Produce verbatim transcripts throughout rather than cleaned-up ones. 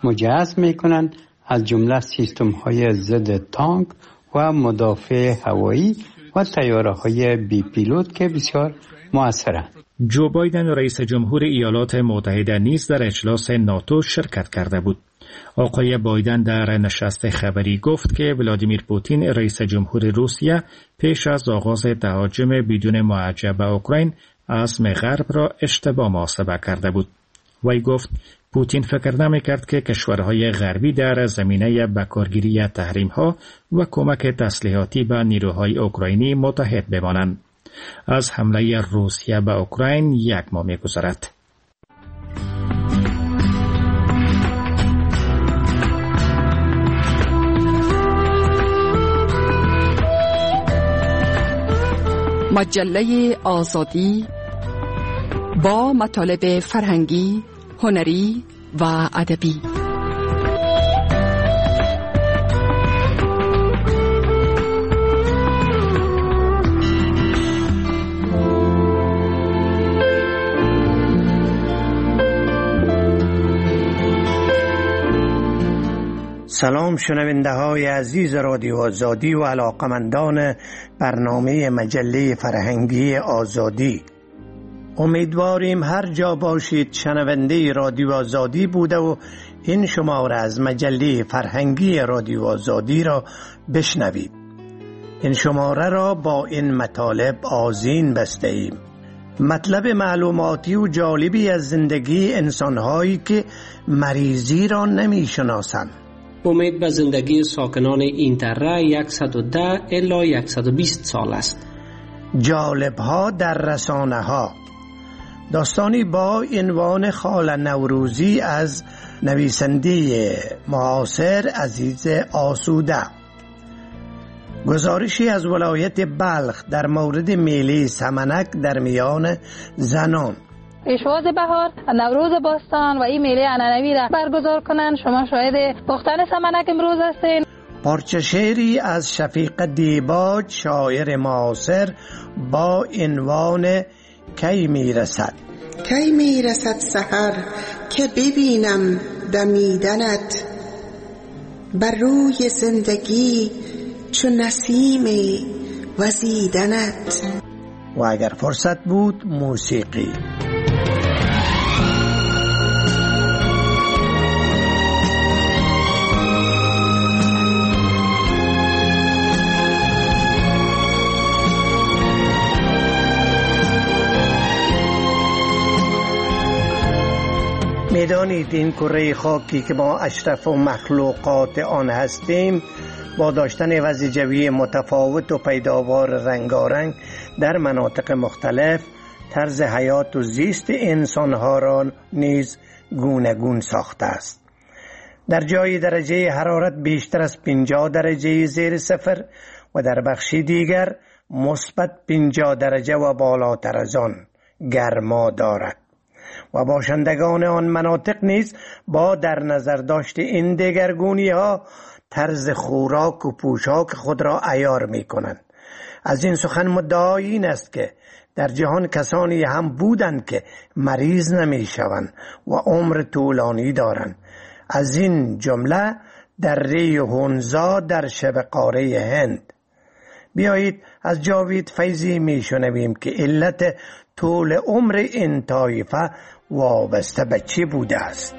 مجهز میکنند، از جمله سیستم های ضد تانک و مدافع هوایی و تیاره های بی پیلوت که بسیار مؤثرند. جو بایدن رئیس جمهور ایالات متحده نیز در اجلاس ناتو شرکت کرده بود. آقای بایدن در نشست خبری گفت که ولادیمیر پوتین رئیس جمهور روسیه پیش از آغاز تهاجم بدون معجب به اوکراین عزم غرب را اشتباه محاسبه کرده بود. وی گفت پوتین فکر نمی کرد که کشورهای غربی در زمینه بکارگیری تحریم‌ها و کمک تسلیحاتی به نیروهای اوکراینی متحد بمانند. از حمله روسیه به اوکراین یک ماه می‌گذرد. مجله آزادی با مطالب فرهنگی، هنری و ادبی. سلام شنونده های عزیز رادیو آزادی و علاقمندان برنامه مجله فرهنگی آزادی. امیدواریم هر جا باشید شنونده رادیو آزادی بوده و این شماره از مجله فرهنگی رادیو آزادی را بشنوید. این شماره را با این مطالب آذین بسته ایم. مطلب معلوماتی و جالبی از زندگی انسانهایی که مریضی را نمی شناسند. امید به زندگی ساکنان این تره صد و ده الی صد و بیست سال است. جالب‌ها در رسانه‌ها. داستانی با عنوان خاله نوروزی از نویسنده معاصر عزیز آسوده. گزارشی از ولایت بلخ در مورد میله سمنک در میان زنان. پیشواز بهار نوروز باستان و این میله عنعنوی را برگزار کنند. شما شاهد پختن سمنک امروز هستین. پارچه شعری از شفیق دیباج شاعر معاصر با عنوان کی میرسد. کی میرسد سحر که ببینم دمیدنت، بر روی زندگی چو نسیم وزیدنت. و اگر فرصت بود موسیقی. میدانید این کره خاکی که ما اشرف و مخلوقات آن هستیم با داشتن وضع جوی متفاوت و پیداوار رنگارنگ در مناطق مختلف طرز حیات و زیست انسانها را نیز گوناگون ساخته است. در جای درجه حرارت بیشتر از پنجاه درجه زیر صفر و در بخشی دیگر مثبت پنجاه درجه و بالاتر از آن گرما دارد و باشندگان آن مناطق نیز با در نظر داشت این دگرگونی ها طرز خوراک و پوشاک خود را عیار می کنند. از این سخن مدعای این است که در جهان کسانی هم بودند که مریض نمی شوند و عمر طولانی دارند. از این جمله دره هونزا در شبه قاره هند. بیایید از جاوید فیضی می شنویم که علت طول عمر این طایفه وابسته به چی بوده است.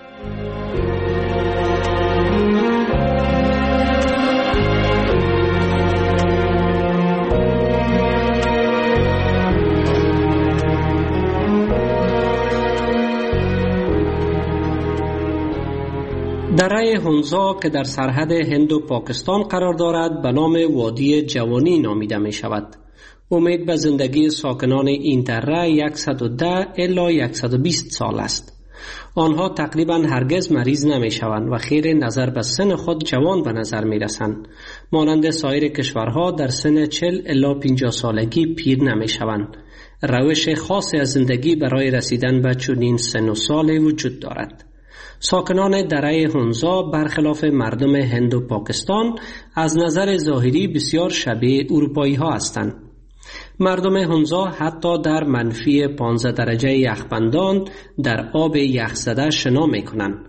دره هونزا که در سرحد هند و پاکستان قرار دارد به نام وادی جوانی نامیده می شود. امید به زندگی ساکنان این دره صد و ده الی صد و بیست سال است. آنها تقریبا هرگز مریض نمی شوند و خیر نظر به سن خود جوان به نظر می رسند. مانند سایر کشورها در سن چهل الی پنجاه سالگی پیر نمی شوند. روش خاصی از زندگی برای رسیدن به چنین سن و سال وجود دارد. ساکنان دره هونزا برخلاف مردم هند و پاکستان از نظر ظاهری بسیار شبیه اروپایی ها هستند. مردم هونزا حتی در منفی پانزده درجه یخبندان در آب یخزده شنا می کنند.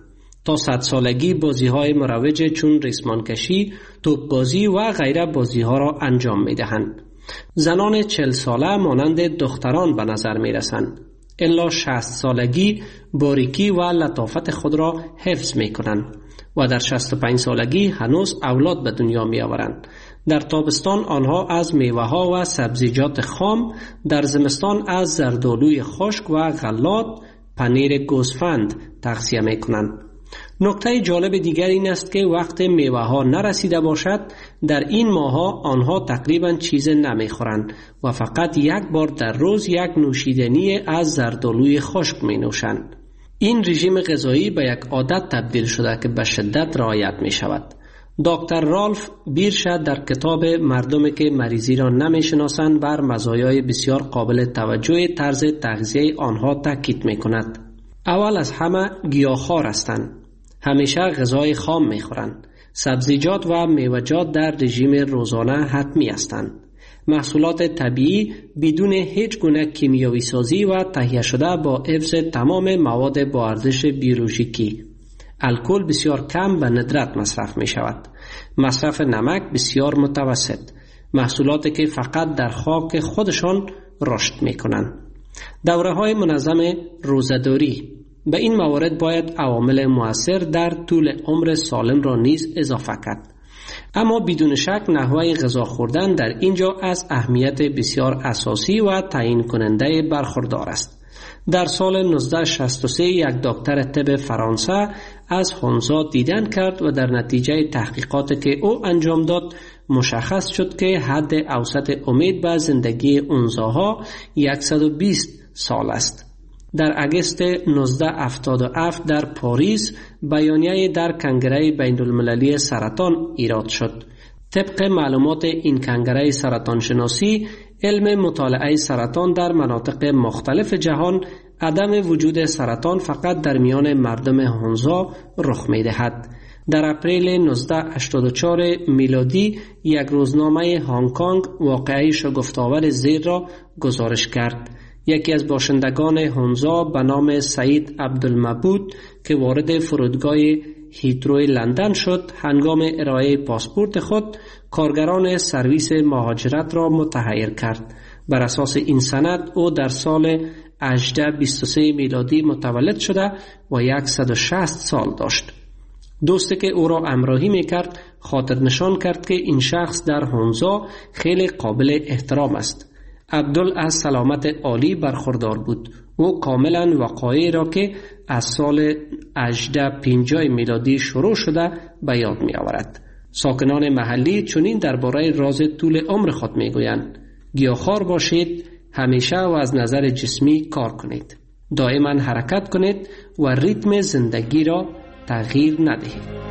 تا صد سالگی بازی های مروج چون ریسمان کشی، توپ بازی و غیره بازی ها را انجام می دهند. زنان چهل ساله مانند دختران به نظر می رسند. الا شصت سالگی باریکی و لطافت خود را حفظ می کنند و در شصت و پنج سالگی هنوز اولاد به دنیا می آورند. در تابستان آنها از میوه ها و سبزیجات خام، در زمستان از زردآلوی خشک و غلات، پنیر گوسفند تغذیه می کنند. نکته جالب دیگر این است که وقت میوه ها نرسیده باشد، در این ماه ها آنها تقریبا چیز نمی خورند و فقط یک بار در روز یک نوشیدنی از زردآلوی خشک می نوشند. این رژیم غذایی به یک عادت تبدیل شده که به شدت رعایت می شود. دکتر رالف بیرشد در کتاب مردمی که مریضی را نمی شناسند بر مزایای بسیار قابل توجه طرز تغذیه آنها تاکید می کند. اول از همه گیاهخوار هستند. همیشه غذای خام می خورند. سبزیجات و میوه‌جات در رژیم روزانه حتمی هستند. محصولات طبیعی بدون هیچ گونه کیمیاوی سازی و تهیه شده با حفظ تمام مواد با ارزش بیولوژیکی. الکل بسیار کم و ندرت مصرف می شود. مصرف نمک بسیار متوسط. محصولاتی که فقط در خاک خودشان رشد می کنند. دوره های منظم روزه‌داری. به این موارد باید عوامل مؤثر در طول عمر سالم را نیز اضافه کرد. اما بدون شک نحوه غذا خوردن در اینجا از اهمیت بسیار اساسی و تعیین کننده برخوردار است. در سال نوزده شصت و سه یک دکتر طب فرانسه از هونزا دیدن کرد و در نتیجه تحقیقاتی که او انجام داد مشخص شد که حد اوسط امید به زندگی اونزاها صد و بیست سال است. در اگست نوزده هفتاد و هفت در پاریس بیانیه در کنگره بین المللی سرطان ایراد شد. طبق معلومات این کنگره سرطان شناسی، علم مطالعه سرطان در مناطق مختلف جهان عدم وجود سرطان فقط در میان مردم هونزا رخ می دهد. در اپریل نوزده هشتاد و چهار میلادی یک روزنامه هنگ کنگ واقعه شگفت‌آور زیر را گزارش کرد. یکی از باشندگان هونزا به نام سعید عبدالمعبود که وارد فرودگاه هیتروی لندن شد، هنگام ارائه پاسپورت خود کارگران سرویس مهاجرت را متحیر کرد. بر اساس این سند او در سال هجده بیست و سه میلادی متولد شده و صد و شصت سال داشت. دوستی که او را همراهی میکرد خاطر نشان کرد که این شخص در هونزا خیلی قابل احترام است. عبدال از سلامت عالی برخوردار بود. او کاملا وقایعی را که از سال هجده پنجاه میلادی شروع شده به یاد می آورد. ساکنان محلی چنین درباره راز طول عمر خود می گویند: گیاهخوار باشید، همیشه و از نظر جسمی کار کنید، دائما حرکت کنید و ریتم زندگی را تغییر ندهید.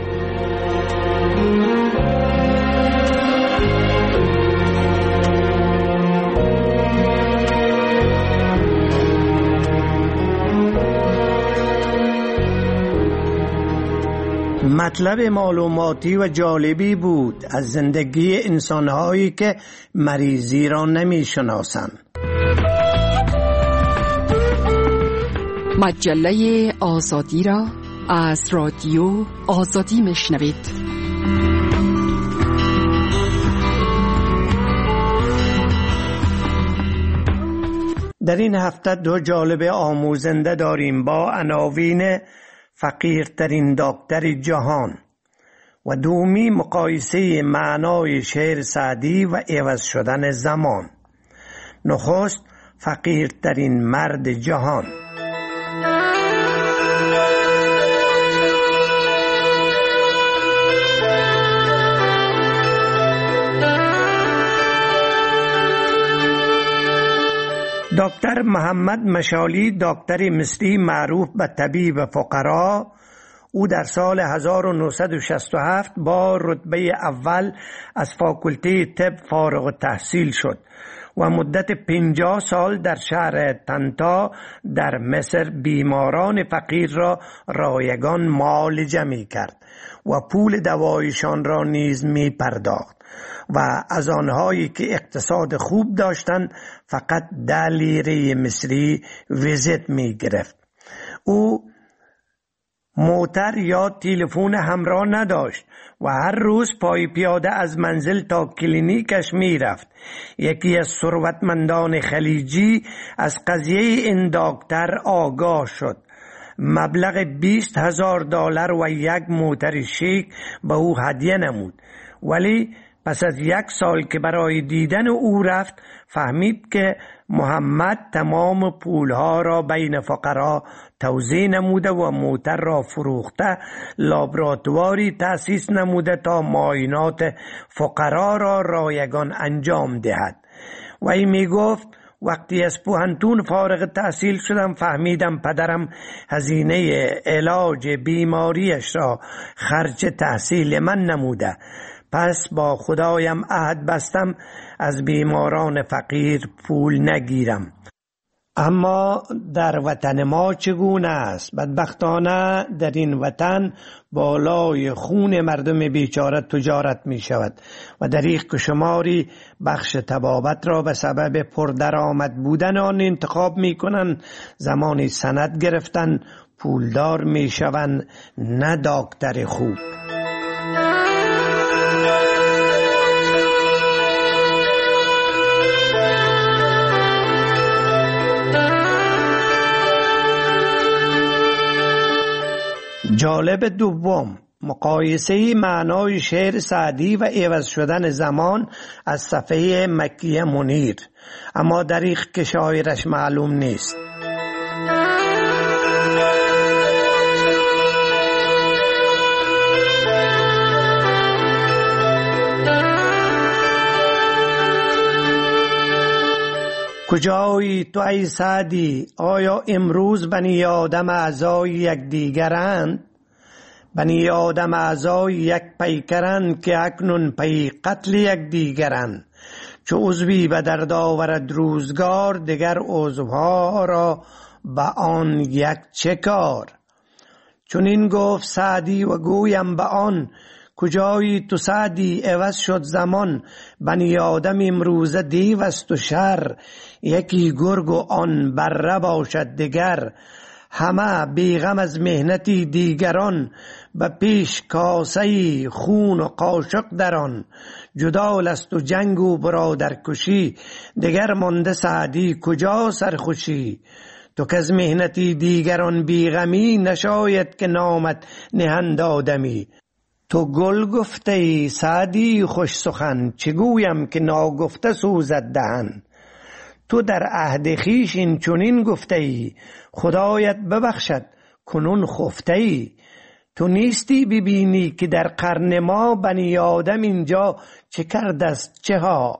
مطلب معلوماتی و جالبی بود از زندگی انسانهایی که مریضی را نمی شناسند. مجله آزادی را از رادیو آزادی میشنوید. در این هفته دو جالب آموزنده داریم با عناوین فقیرترین دکتر جهان و دومی مقایسه معنای شعر سعدی و عوض شدن زمان. نخست فقیرترین مرد جهان. دکتر محمد مشالی، دکتر مصری معروف به طبیب فقرا، او در سال هزار و نهصد و شصت و هفت با رتبه اول از فاکولته طب فارغ التحصیل شد و مدت پنجاه سال در شهر طنطا در مصر بیماران فقیر را رایگان معالجه می کرد و پول دوایشان را نیز می پرداخت و از آنهایی که اقتصاد خوب داشتند فقط ده لیره مصری ویزیت می گرفت. او موتر یا تلفن همراه نداشت و هر روز پای پیاده از منزل تا کلینیکش می رفت. یکی از ثروتمندان خلیجی از قضیه این دکتر آگاه شد. مبلغ بیست هزار دلار و یک موتر شیک به او هدیه نمود، ولی پس از یک سال که برای دیدن او رفت فهمید که محمد تمام پولها را بین فقرا توزیع نموده و موتر را فروخته لابراتواری تأسیس نموده تا معاینات فقرا را رایگان انجام دهد. و این می گفت وقتی از پوهنتون فارغ تحصیل شدم فهمیدم پدرم هزینه علاج بیماریش را خرج تحصیل من نموده، پس با خدایم عهد بستم از بیماران فقیر پول نگیرم. اما در وطن ما چگونه است؟ بدبختانه در این وطن بالای خون مردم بیچاره تجارت می شود و دریغ که شماری بخش تبابت را به سبب پردرآمد بودن آن انتخاب می کنند، زمانی سند گرفتن پولدار می شوند، نه دکتر خوب. جالب دوم، مقایسه معنای شعر سعدی و عوض شدن زمان از صفحه مکی منیر، اما دریغ که شاعرش معلوم نیست. کجایی تو ای سعدی؟ آیا امروز بنی آدم اعضای یک دیگرند؟ بنی آدم اعضای یک پیکرند که اکنون پی قتل یک دیگرند. چو عضوی به درد آورد روزگار، دیگر عضوها را به آن یک چه کار؟ چون این گفت سعدی و گویم به آن، کجایی تو سعدی عوض شد زمان. بنی آدم امروز دیو است و شر، یکی گرگ و آن بره باشد دگر. همه بیغم از مهنتی دیگران، به پیش کاسه خون و قاشق دران. جدال است و جنگ و برادر کشی، دگر مانده سعدی کجا سرخوشی. تو که از مهنتی دیگران بیغمی، نشاید که نامت نهند آدمی. تو گل گفته ای سعدی خوش سخن، چگویم که ناگفته سوزد دهن. تو در عهد خویش این چنین گفته ای، خدایت ببخشد کنون خفته ای. تو نیستی ببینی که در قرن ما، بنی آدم اینجا چه کرده است چه ها.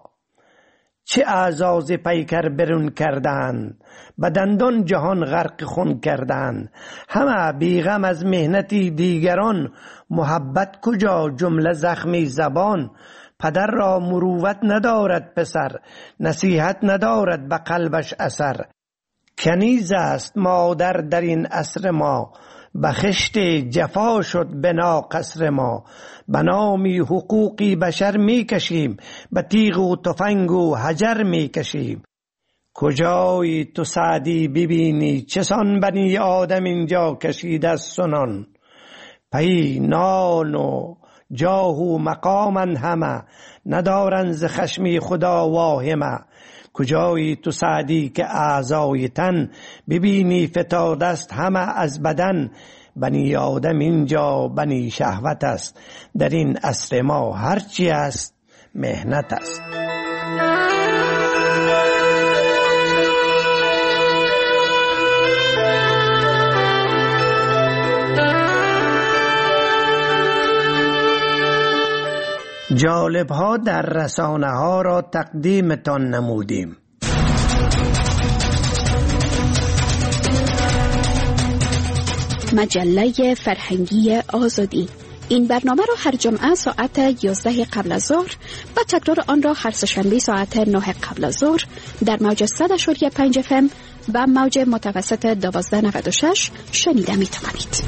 چه اعزاز پیکر برون کردن، به دندان جهان غرق خون کردن. همه بیغم از مهنتی دیگران، محبت کجا جمله زخمی زبان. پدر را مروت ندارد پسر، نصیحت ندارد به قلبش اثر. کنیز است مادر در این عصر ما، به خشت جفا شد بنا قصر ما. به نامی حقوقی بشر می کشیم، به تیغ و تفنگ و حجر می کشیم. کجایی تو سعدی ببینی، چسان بنی آدم اینجا کشیده از سنان. پی نان و جاه و مقامن همه، ندارن ز خشمی خدا واهمه. کجایی تو سعدی که اعضای تن، ببینی فتاده است همه از بدن. بنی آدم اینجا بنی شهوت است، در این عصر ما هرچی است مهنت است. جالب ها در رسانه ها را تقدیمتان نمودیم. مجله فرهنگی آزادی. این برنامه را هر جمعه ساعت یازده قبل از ظهر و تکرار آن را هر سه‌شنبه ساعت نه قبل از ظهر در موج صد و پنج اف ام و موج متوسط دوازده نود و شش شنیده می توانید.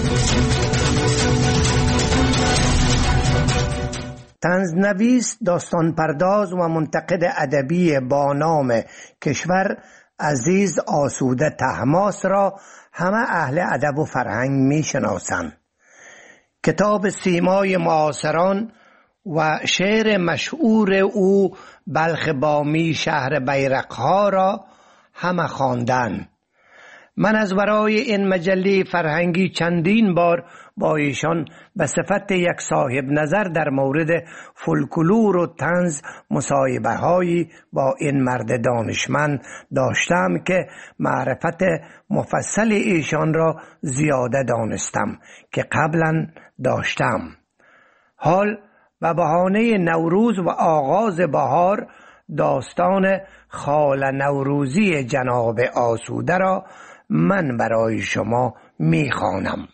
طنزنویس، داستان پرداز و منتقد ادبی با نام کشور عزیز آسوده طهماسب را همه اهل ادب و فرهنگ می شناسند. کتاب سیمای معاصران و شعر مشهور او بلخ بامی شهر بیرقها را همه خواندند. من از برای این مجله فرهنگی چندین بار با ایشان به صفت یک صاحب نظر در مورد فولکلور و طنز مصاحبه هایی با این مرد دانشمند داشتم که معرفت مفصل ایشان را زیاده دانستم که قبلا داشتم. حال به بهانه نوروز و آغاز بهار داستان خال نوروزی جناب آسوده را من برای شما میخوانم.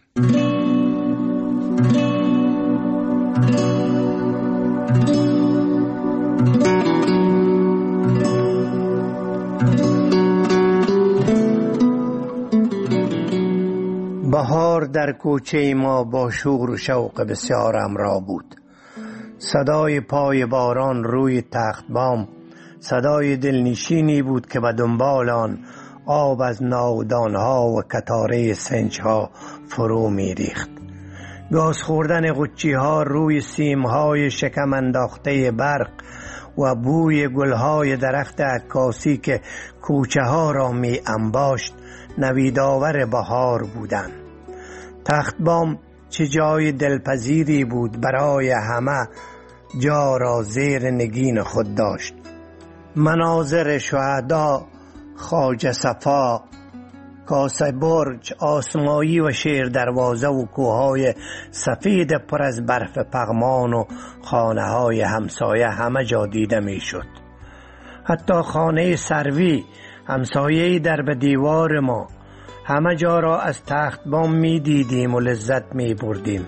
بهار در کوچه ما با شور و شوق بسیار همراه بود. صدای پای باران روی تخت بام صدای دلنشینی بود که به دنبال آن آب از ناودانها و کتاره سنجها فرو می ریخت. گاز خوردن غچی ها روی سیمهای شکم انداخته برق و بوی گلهای درخت عکاسی که کوچه ها را می انباشت نویدآور بهار بودند. تخت بام چه جای دلپذیری بود، برای همه جا را زیر نگین خود داشت. مناظر شهدا، خواجه صفا، کاسه برج، آسمایی و شیر دروازه و کوههای سفید پر از برف پغمان و خانه های همسایه همه جا دیده می شد. حتی خانه سروی همسایه‌ای در به دیوار ما همه جا را از تخت بام می دیدیم و لذت می بردیم.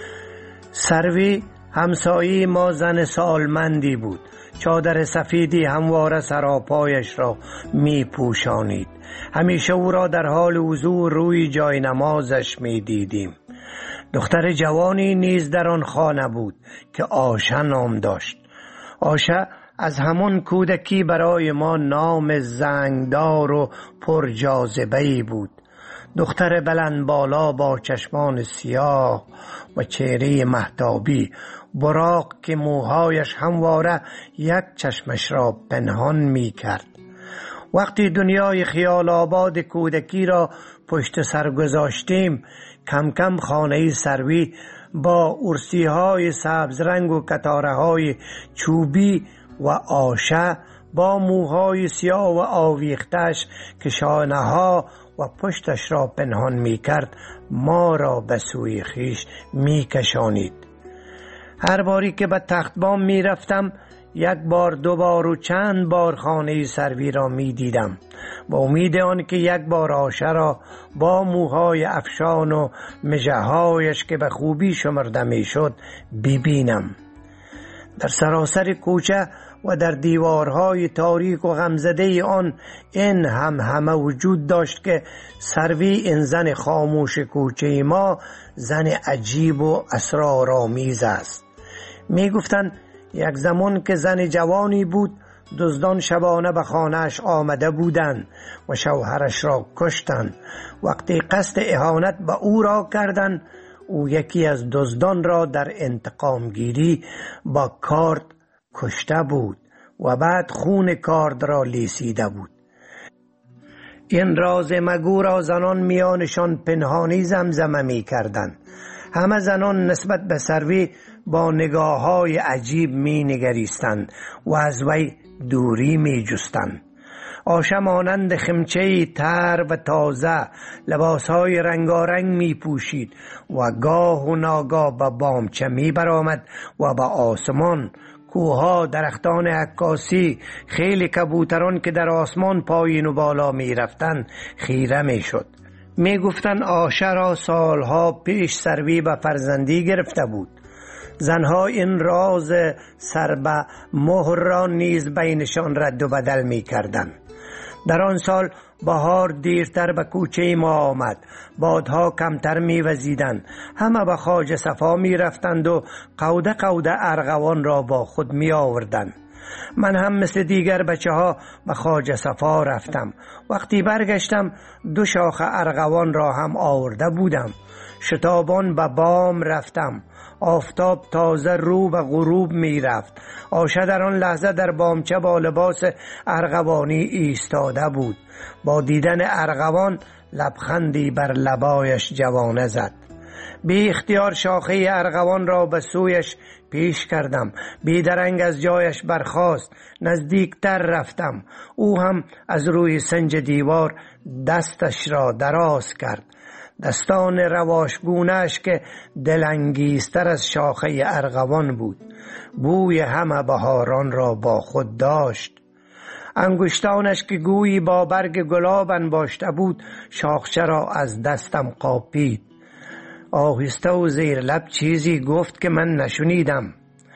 سروی همسایه ما زن سالمندی بود. چادر سفیدی همواره سراپایش را می پوشانید. همیشه او را در حال حضور روی جای نمازش می دیدیم. دختر جوانی نیز در آن خانه بود که آشه نام داشت. آشه از همان کودکی برای ما نام زنگدار و پر جاذبه‌ای بود. دختر بلند بالا با چشمان سیاه و چهره مهتابی، براق که موهایش همواره یک چشمش را پنهان می کرد. وقتی دنیای خیال آباد کودکی را پشت سر گذاشتیم، کم کم خانه سروی با ارسی های سبز رنگ و کتاره های چوبی و آشه با موهای سیاه و آویختش که شانه ها و پشتش را پنهان می کرد ما را به سوی خیش می کشانید. هر باری که به تخت بام می رفتم یک بار دو بار و چند بار خانه سروی را می دیدم با امید آن که یک بار آشه را با موهای افشان و مژه‌هایش که به خوبی شمرده می شد ببینم. در سراسر کوچه و در دیوارهای تاریک و غمزده آن این هم همه وجود داشت که سروی این زن خاموش کوچه ما زن عجیب و اسرارآمیز است. می گفتند یک زمان که زن جوانی بود دزدان شبانه به خانه‌اش آمده بودند و شوهرش را کشتند. وقتی قصد اهانت به او را کردند او یکی از دزدان را در انتقام گیری با کارد کشته بود و بعد خون کارد را لیسیده بود. این راز مگو را زنان میانشان پنهانی زمزمه می کردند. همه زنان نسبت به سروی با نگاه های عجیب می نگریستند و از وی دوری می جستند. آشه مانند خمچه‌ای تر و تازه لباسهای رنگارنگ می پوشید و گاه و ناگاه به بامچه می برآمد و به آسمان، کوها، درختان عکاسی، خیلی کبوتران که در آسمان پایین و بالا می رفتند خیره می شد. می گفتن آشه را سالها پیش سروی به فرزندی گرفته بود. زنها این راز سر به مهر را نیز بینشان رد و بدل می کردند. در آن سال بهار دیرتر به کوچه ما آمد. بادها کمتر می وزیدند. همه به خواجه صفا می رفتند و قوده قوده ارغوان را با خود می آوردند. من هم مثل دیگر بچه ها به خواجه صفا رفتم. وقتی برگشتم دو شاخ ارغوان را هم آورده بودم. شتابان به بام رفتم. آفتاب تازه رو به غروب می رفت. آشه در آن لحظه در بامچه با لباس ارغوانی ایستاده بود. با دیدن ارغوان لبخندی بر لبایش جوانه زد. بی اختیار شاخه ارغوان را به سویش پیش کردم. بیدرنگ از جایش برخاست. نزدیکتر رفتم. او هم از روی سنج دیوار دستش را دراز کرد. دستان رواشگونش که دلانگیزتر از شاخه ارغوان بود. بوی همه بهاران را با خود داشت. انگشتانش که گویی با برگ گلاب انباشته بود شاخچه را از دستم قاپید. آهسته و زیر لب چیزی گفت که من نشنیدم.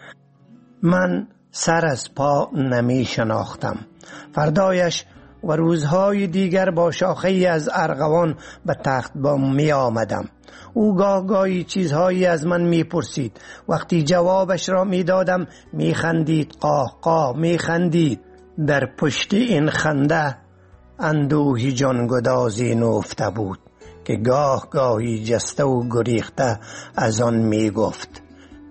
من سر از پا نمی شناختم. فردایش و روزهای دیگر با شاخه‌ای از ارغوان به تخت بام می آمدم. او گاه گاهی چیزهایی از من می پرسید. وقتی جوابش را می دادم می خندید. قاه قاه می خندید. در پشت این خنده اندوهی جانگدازی نهفته بود که گاه گاهی جسته و گریخته از آن می گفت.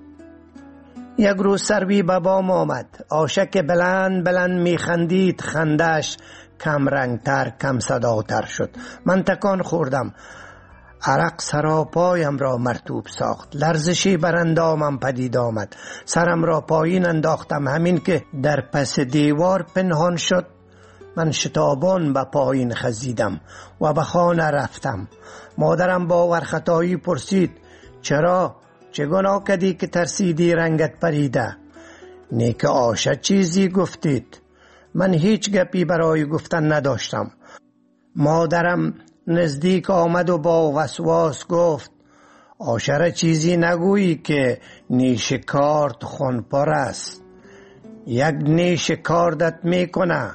یک روز سروی به بام آمد. آشه که بلند بلند می خندید. خندش کم رنگتر کم صداتر شد. من تکان خوردم. عرق سراپایم را مرطوب ساخت. لرزشی بر اندامم پدید آمد. سرم را پایین انداختم. همین که در پس دیوار پنهان شد من شتابان به پایین خزیدم و به خانه رفتم. مادرم با ورختایی پرسید چرا؟ چه گناه کردی که ترسیدی رنگت پریده؟ نیک آشه چیزی گفتید. من هیچ گپی برای گفتن نداشتم. مادرم نزدیک آمد و با وسواس گفت آشره چیزی نگویی که نیش کارت خونپر است. یک نیش کاردت میکنه.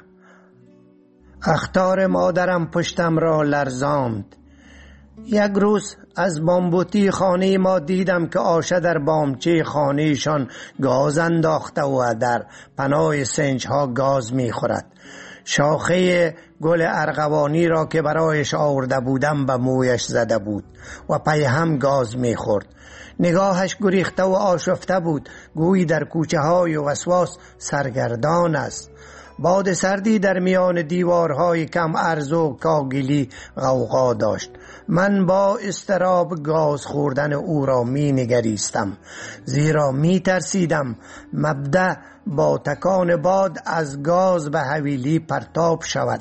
اخطار مادرم پشتم را لرزاند. یک روز از بامبوتی خانه ما دیدم که آشه در بامچه خانهشان گاز انداخته و در پناه سنج ها گاز میخورد. شاخه گل ارغوانی را که برایش آورده بودم به مویش زده بود و پی هم گاز میخورد. نگاهش گریخته و آشفته بود. گویی در کوچه های وسواس سرگردان است. باد سردی در میان دیوارهای کم عرض و کاگلی غوغا داشت. من با اضطراب گاز خوردن او را می نگریستم، زیرا می ترسیدم مبدأ با تکان باد از گاز به حویلی پرتاب شود.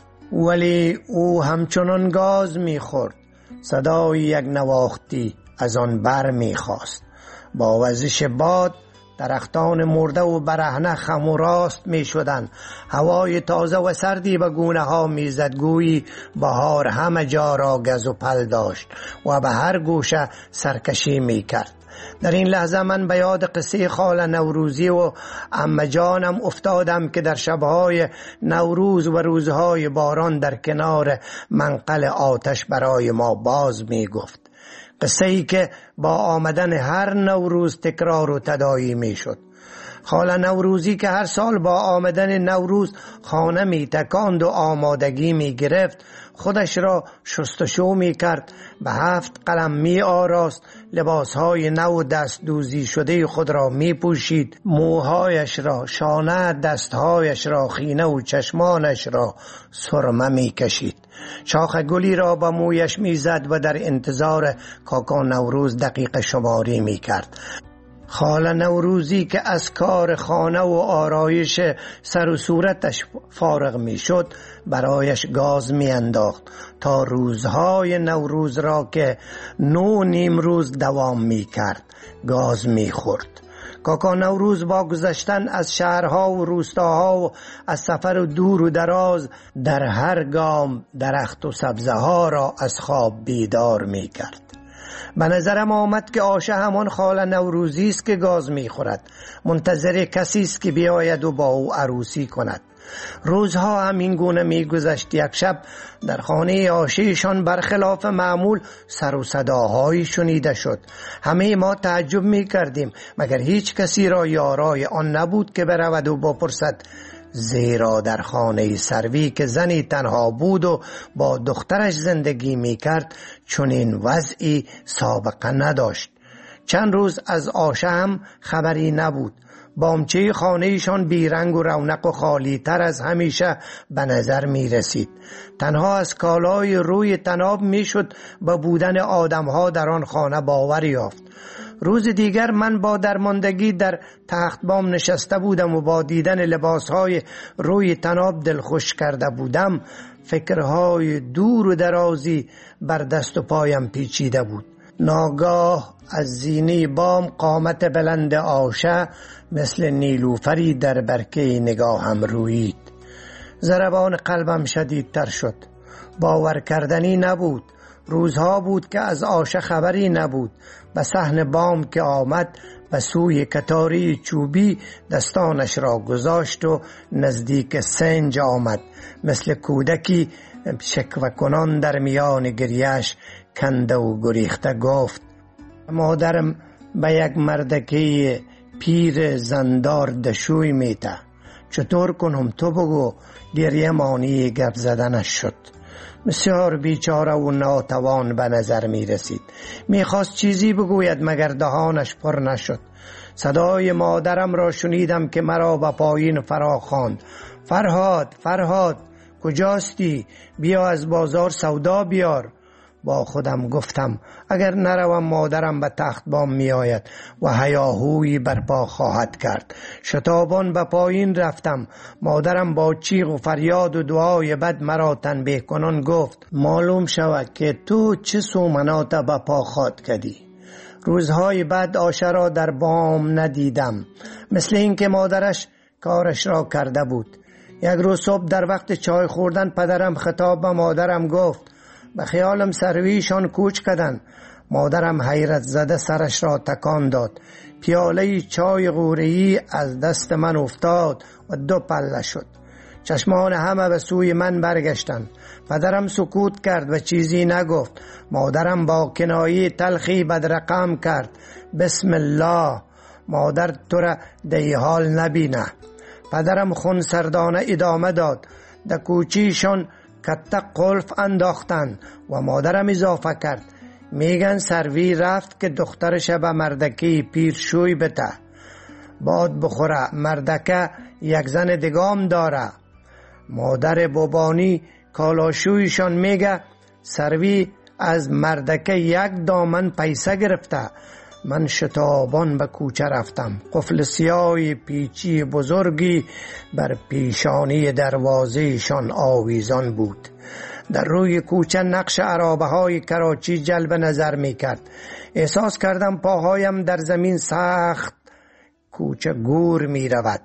ولی او همچنان گاز می خورد. صدای یک نواختی از آن بر می خواست. با وزش باد درختان مرده و برهنه خم و راست می شدن. هوای تازه و سردی به گونه ها می زد. گویی بهار همه جا را گز و پل داشت و به هر گوشه سرکشی می کرد. در این لحظه من به یاد قصه خاله نوروزی و عمه جانم افتادم که در شبهای نوروز و روزهای باران در کنار منقل آتش برای ما باز می گفت. قصه ای که با آمدن هر نوروز تکرار و تداعی می شد. خاله نوروزی که هر سال با آمدن نوروز خانه می تکاند و آمادگی می گرفت، خودش را شستشو می کرد، به هفت قلم می آراست، لباسهای نو دست دوزی شده خود را می پوشید، موهایش را، شانه دستهایش را، خینه و چشمانش را سرمه می کشید. شاخ گلی را با مویش می زد و در انتظار کاکا نوروز دقیقه شماری می کرد. خاله نوروزی که از کار خانه و آرایش سر و صورتش فارغ می شد برایش گاز می انداخت تا روزهای نوروز را که نو نیم روز دوام می کرد گاز می خورد. کاکا نوروز با گذشتن از شهرها و روستاها و از سفر دور و دراز در هر گام درخت و سبزه ها را از خواب بیدار می کرد. به نظرم آمد که آشه همان خاله نوروزی است که گاز می خورد، منتظر کسی است که بیاید و با او عروسی کند. روزها همین گونه می گذشت. یک شب در خانه آشیشان برخلاف معمول سر و صداهایی شنیده شد. همه ما تعجب می کردیم، مگر هیچ کسی را یارای آن نبود که برود و بپرسد، زیرا در خانه سروی که زنی تنها بود و با دخترش زندگی می کرد چنین وضعی سابقه نداشت. چند روز از آشه هم خبری نبود. بامچه خانهشان بیرنگ و رونق و خالی تر از همیشه به نظر می رسید. تنها از کالای روی تناب می شد به بودن آدمها در آن خانه باور یافت. روز دیگر من با درماندگی در تخت بام نشسته بودم و با دیدن لباسهای روی تناب دلخوش کرده بودم. فکرهای دور و درازی بر دست و پایم پیچیده بود. ناگاه از زینه بام قامت بلند آشه مثل نیلوفری در برکه نگاهم رویید. ضربان قلبم شدیدتر شد. باور کردنی نبود. روزها بود که از آشه خبری نبود. به صحن بام که آمد به سوی کتاری چوبی دستانش را گذاشت و نزدیک سنج آمد. مثل کودکی شکوه کنان در میان گریه‌اش کنده و گریخته گفت، مادرم به یک مردکی پیر زندار دشوی میته. چطور کنم تو بگو؟ گریه مانی گپ زدنش شد. بسیار بیچاره و ناتوان به نظر می رسید. می خواست چیزی بگوید مگر دهانش پر نشد. صدای مادرم را شنیدم که مرا به پایین فرا خواند. فرهاد، فرهاد، کجاستی؟ بیا از بازار سودا بیار. با خودم گفتم اگر نروم مادرم به تخت بام می آید و هیاهویی برپا خواهد کرد. شتابان به پایین رفتم. مادرم با چیغ و فریاد و دعای بد مرا تنبیه کنان گفت، معلوم شود که تو چه سومنات به پا خواهد کردی. روزهای بعد آشه را در بام ندیدم. مثل این که مادرش کارش را کرده بود. یک روز صبح در وقت چای خوردن پدرم خطاب به مادرم گفت، به خیالم سرویشان کوچ کردن. مادرم حیرت زده سرش را تکان داد. پیاله چای غوره‌ای از دست من افتاد و دو پله شد. چشمان همه به سوی من برگشتند. پدرم سکوت کرد و چیزی نگفت. مادرم با کنایه تلخی بدرقم کرد، بسم الله، مادر تو را در این حال نبینه. پدرم خون سردانه ادامه داد، در کوچیشان کته قلف انداختن و مادرم اضافه کرد، میگن سروی رفت که دخترش به مردکی پیر شوی بته. باد بخوره، مردکه یک زن دگام داره. مادر بابانی کالاشویشان میگه سروی از مردکه یک دامن پیسه گرفته. من شتابان به کوچه رفتم. قفل سیاه پیچی بزرگی بر پیشانی دروازهشان آویزان بود. در روی کوچه نقش عرابه های کراچی جلب نظر می کرد. احساس کردم پاهایم در زمین سخت کوچه گور می رود.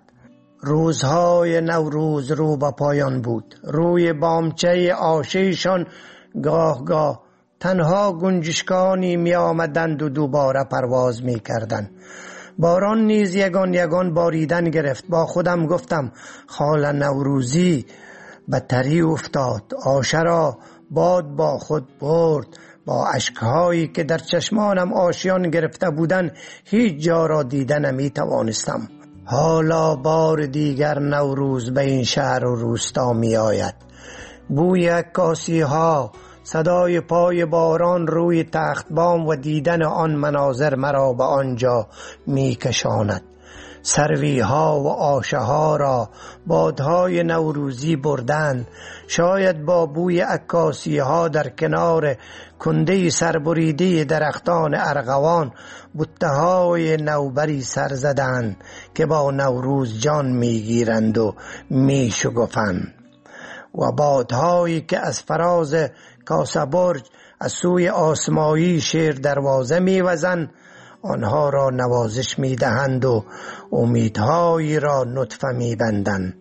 روزهای نوروز رو به پایان بود. روی بامچه آشیشان گاه گاه تنها گنجشکانی می آمدند و دوباره پرواز می کردند. باران نیز یگان یگان باریدن گرفت. با خودم گفتم خال نوروزی به تری افتاد. آشه را باد با خود برد. با اشکهایی که در چشمانم آشیان گرفته بودند هیچ جا را دیده نمی توانستم. حالا بار دیگر نوروز به این شهر و روستا می آید. بوی عکاسی ها، صدای پای باران روی تخت بام و دیدن آن مناظر مرا به آنجا می کشاند. سروی ها و آشه ها را بادهای نوروزی بردند. شاید با بوی عکاسی ها در کنار کنده سربریده درختان ارغوان بوته های نوبری سر زدند که با نوروز جان می گیرند و می شگفند. و بادهایی که از فراز کاسه برج از سوی آسمایی شیر دروازه می وزند آنها را نوازش می دهند و امیدهایی را نطفه می بندند.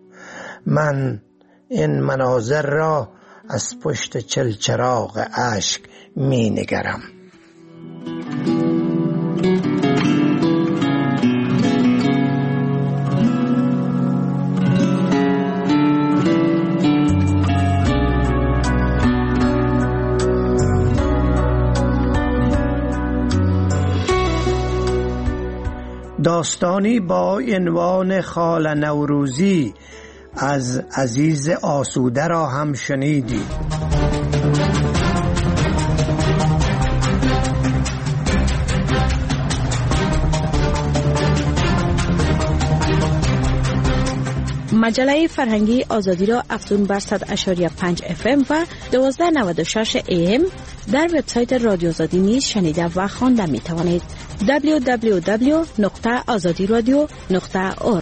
من این مناظر را از پشت چلچراغ اشک می نگرم. داستانی با عنوان خال نوروزی از عزیز آسوده را هم شنیدید. مجله فرهنگی آزادی را افزون بر صد اشاری پنج اف ام و دوازده نود و شش ای ام در وبسایت رادیو آزادی نیز شنیده و خوانده می توانید. دبلیو دبلیو دبلیو نقطه آزادی رادیو نقطه اورگ.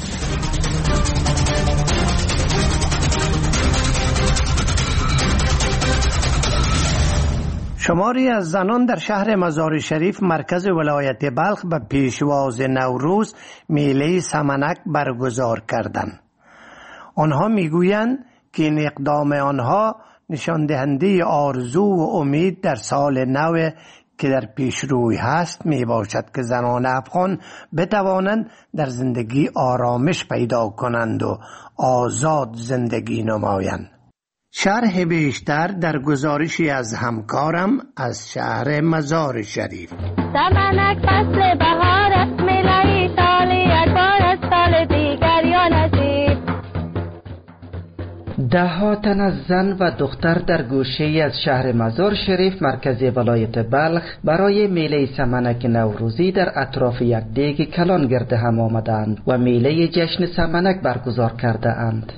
شماری از زنان در شهر مزار شریف مرکز ولایت بلخ به پیشواز نوروز میله سمنک برگزار کردند. آنها میگویند که این اقدام آنها نشان دهنده آرزو و امید در سال نو که در پیش روی هست می باشد که زنان افغان بتوانند در زندگی آرامش پیدا کنند و آزاد زندگی نمایند. شرح بیشتر در گزارشی از همکارم از شهر مزار شریف. سمنک فصل بهار است، میله سالی یک بار از سال دیگر یا نصیب. ده ها تن از زن و دختر در گوشه از شهر مزار شریف مرکز ولایت بلخ برای میله سمنک نوروزی در اطراف یک دیگ کلان گرد هم آمدند و میله جشن سمنک برگزار کرده اند.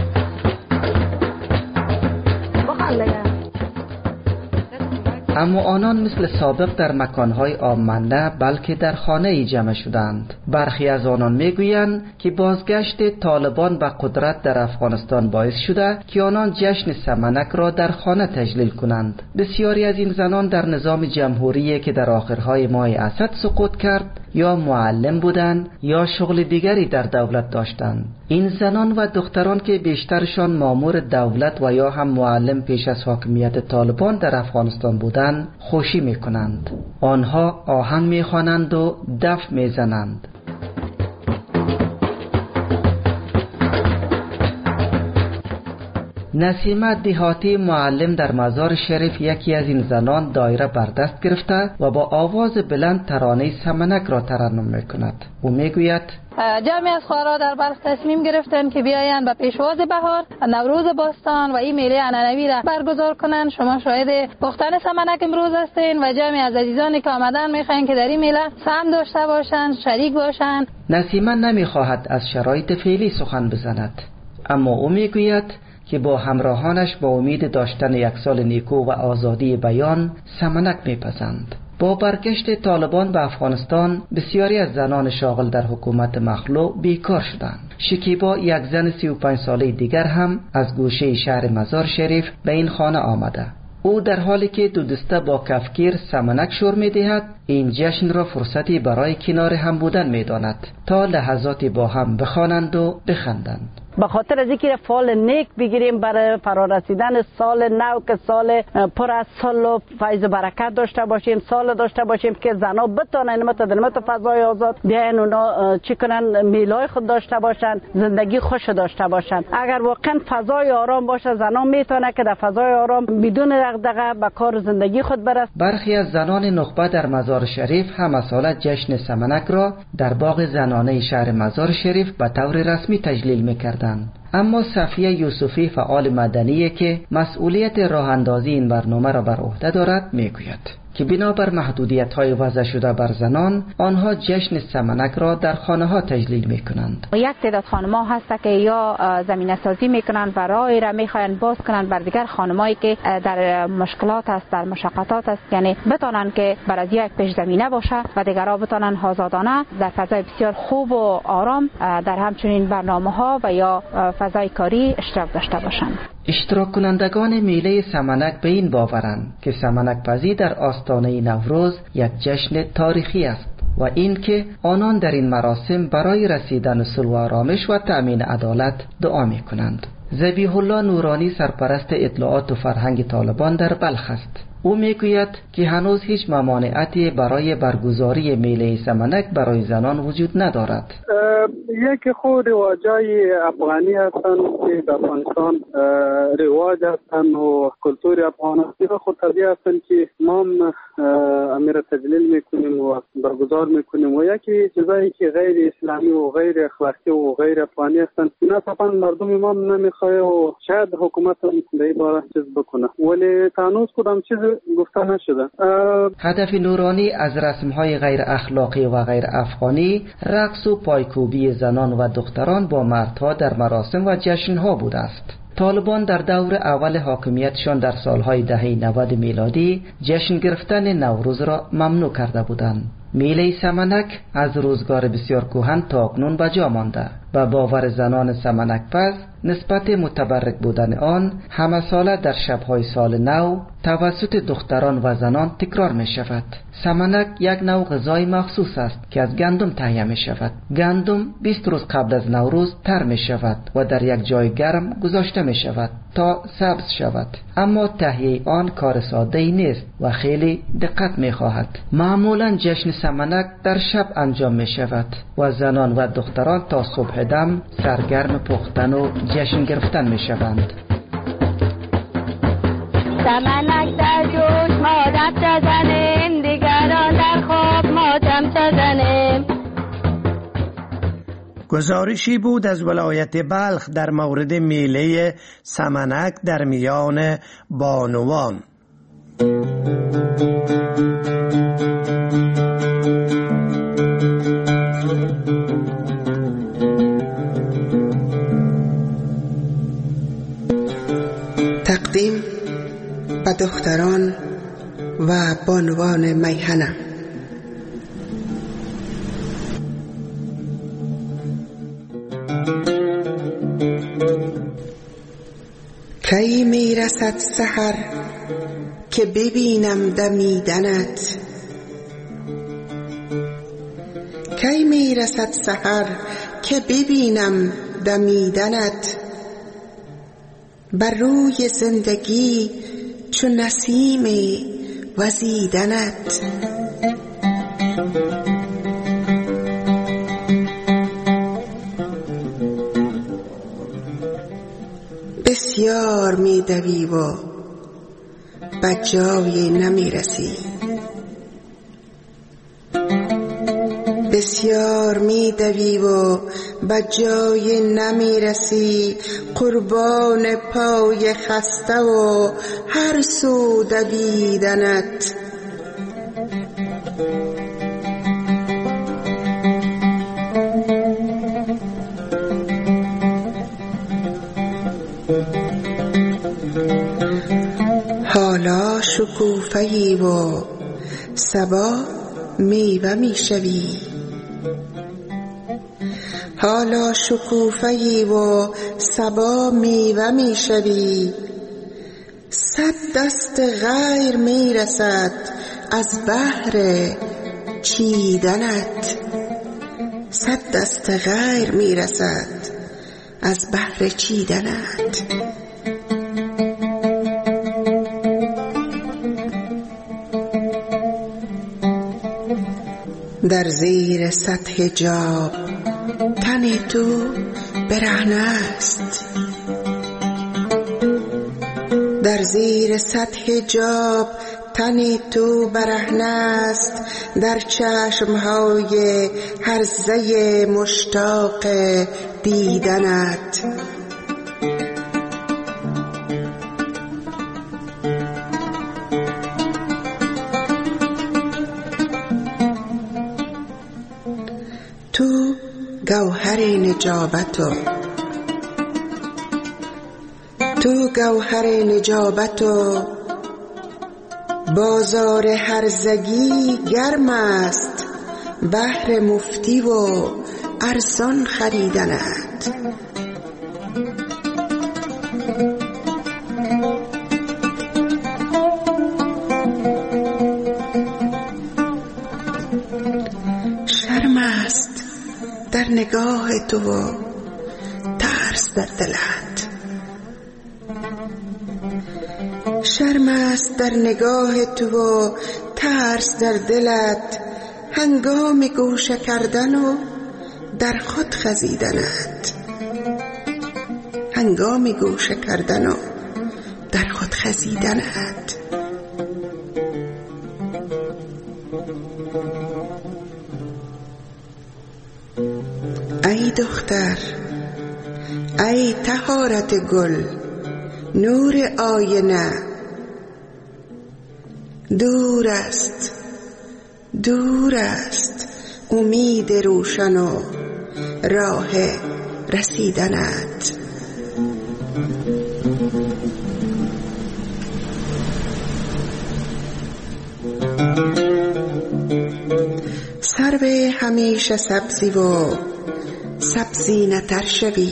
اما آنان مثل سابق در مکانهای عام نه بلکه در خانه جمع شدند. برخی از آنان میگویند که بازگشت طالبان به قدرت در افغانستان باعث شده که آنان جشن سمنک را در خانه تجلیل کنند. بسیاری از این زنان در نظام جمهوری که در آخرهای ماه اسد سقوط کرد یا معلم بودند یا شغل دیگری در دولت داشتند. این زنان و دختران که بیشترشان مامور دولت و یا هم معلم پیش از حاکمیت طالبان در افغانستان بودند خوشی میکنند. آنها آهنگ میخوانند و دف میزنند. نسیمه دیهاتی معلم در مزار شریف یکی از این زنان دایره بر دست گرفته و با آواز بلند ترانه سمنک را ترنم میکند. او میگوید جمعی از خواهرها در بلخ تصمیم گرفتند که بیایند به پیشواز بهار نوروز باستان و این میله عنعنوی را برگزار کنند. شما شاهد پختن سمنک امروز هستین و جمعی از عزیزانی که آمدن میخواین که در این میله سهم داشته باشند، شریک باشند. نسیمه نمیخواهد از شرایط فعلی سخن بزند، اما او میگوید که با همراهانش با امید داشتن یک سال نیکو و آزادی بیان سمنک میپزند. با برگشت طالبان به افغانستان بسیاری از زنان شاغل در حکومت مخلوع بیکار شدند. شکیبا یک زن سی و پنج ساله دیگر هم از گوشه شهر مزار شریف به این خانه آمده. او در حالی که دو دسته با کفگیر سمنک شور می‌دهد این جشن را فرصتی برای کنار هم بودن می‌داند تا لحظاتی با هم بخوانند و بخندند. به خاطر از اینکه فال نیک بگیریم برای فرارسیدن سال نو که سال پر از صلح و فیض و برکت داشته باشیم، سال داشته باشیم که زنا بتونن نمت نمت فضای آزاد بیاین اونا چی کنن، میلای خود داشته باشن، زندگی خوش داشته باشن. اگر واقعا فضای آرام باشه زنا میتونه که در فضای آرام بدون دغدغه به کار زندگی خود برسه. برخی از زنان نخبه در مزار شریف هم مسئله جشن سمنک را در باغ زنانه شهر مزار شریف به طور رسمی تجلیل میکردند. اما صفیه یوسفی فعال مدنی که مسئولیت راه اندازی این برنامه را بر عهده دارد میگوید که بنابر محدودیت‌های وضع شده بر زنان آنها جشن سمنک را در خانه‌ها تجلیل می‌کنند. یک تعداد خانم‌ها هست که یا زمینه‌سازی می‌کنند و راهی را می‌خواهند باز کنند بر دیگر خانمایی که در مشکلات است، در مشقات است، یعنی بتونن که برای یک پیش زمینه باشه و دیگرها بتونن آزادانه در فضای بسیار خوب و آرام در همچنین برنامه‌ها و یا فضای کاری اشتراک داشته باشند. اشتراک کنندگان میله سمنک به این باورند که سمنک پزی در آستانه نوروز یک جشن تاریخی است و این که آنان در این مراسم برای رسیدن صلح و آرامش و تأمین عدالت دعا می کنند. ذبیح الله نورانی سرپرست اطلاعات و فرهنگ طالبان در بلخ است. او میگوید که هنوز هیچ ممانعتی برای برگزاری میله سمنک برای زنان وجود ندارد. یک خود رواجای افغانی هستند که در افغانستان رواج هستند و کلتور افغانی خود طبیعی هستند که ما امیر تجلیل میکنیم و برگزار میکنیم و یکی چیزایی که غیر اسلامی و غیر اخلاقی و غیر افغانی هستند اینا طبعا مردم ما نمیخواه و شاید حکومت در این باره چیز بکنه ولی تانوز کدام چیز گفته نشده. هدف نورانی از رسمهای غیر اخلاقی و غیر افغانی رقص و پایکوبی زنان و دختران با مردها در مراسم و جشنها بوده است. طالبان در دور اول حاکمیتشان در سالهای دهه نود میلادی جشن گرفتن نوروز را ممنوع کرده بودند. میله سمنک از روزگار بسیار کهن تا اکنون به جا مانده و باور زنان سمنک پز نسبت متبرک بودن آن همه ساله در شبهای سال نو توسط دختران و زنان تکرار می شود. سمنک یک نوع غذای مخصوص است که از گندم تهیه می شود. گندم بیست روز قبل از نوروز تر می شود و در یک جای گرم گذاشته می شود تا سبز شود. اما تهیه آن کار ساده ای نیست و خیلی دقت می خواهد. معمولا جشن سمنک در شب انجام می شود و زنان و دختران تا صبح دم سرگرم پختن و جشن گرفتن می شوند. سمنک در جوش ما دست زنیم، دیگران در خواب ما دم زنیم. گزارشی بود از ولایت بلخ در مورد میله سمنک در میان بانوان. تقدیم به دختران و بانوان میهنه. کی میرسد سحر که ببینم دمیدنت، کی میرسد سحر که ببینم دمیدنت، بر روی زندگی چو نسیم وزیدنت. بسیار می دوی و به جای نمی رسی، بسیار می دوی و به جای نمی رسی، قربان پای خسته و هر سو دویدنت. حالا شکوفه‌ای و صبا میوه میشوی، حالا شکوفه‌ای و صبا میوه میشوی، صد دست غیر میرسد از بهر چیدنت، صد دست غیر میرسد از بهر چیدنت. در زیر سطح حجاب تن تو برهنه است، در زیر سطح حجاب تن تو برهنه است، در چشمهای هرزه مشتاق دیدنت. تو گوهر نجابت و تو گوهر نجابت و بازار هرزگی گرم است، بهر مفتی و ارزان خریدنت. شرم است در نگاه تو و ترس در دلت، شرم است در نگاه تو و ترس در دلت، هنگام گوشه کردن و در خود خزیدنت. هنگام گوشه کردن و در خود خزیدنت. ای دختر، ای طهارت گل، نور آینه، دور است دور است امید روشن و راه رسیدنت. سرو همیشه سبزی و سبزی نتر شوی.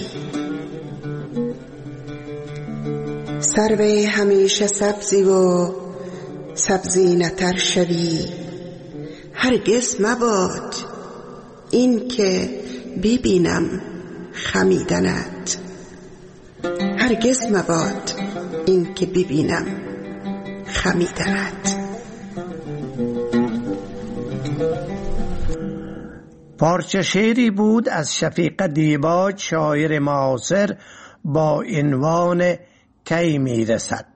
سرو همیشه سبزی و سبزی نتر شوی. هرگز مباد این که ببینم خمیدنت. هرگز مباد این که ببینم خمیدنت. پارچه شعری بود از شفیق دیباج، شاعر معاصر، با عنوان کی میرسد.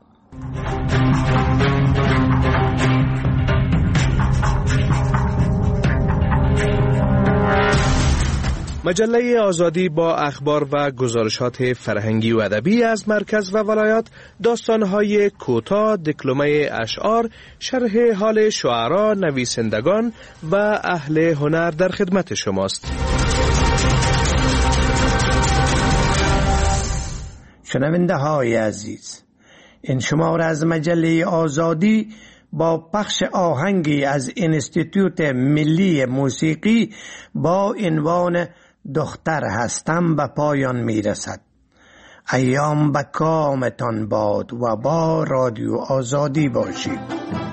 مجله آزادی با اخبار و گزارشات فرهنگی و ادبی از مرکز و ولایات، داستان‌های کوتاه، دکلمه اشعار، شرح حال شعرا، نویسندگان و اهل هنر در خدمت شماست. شنونده های عزیز، این شماره از مجله آزادی با پخش آهنگی از انستیتوت ملی موسیقی با عنوان دختر هستم به پایان میرسد. ایام به کامتان باد و با رادیو آزادی باشید.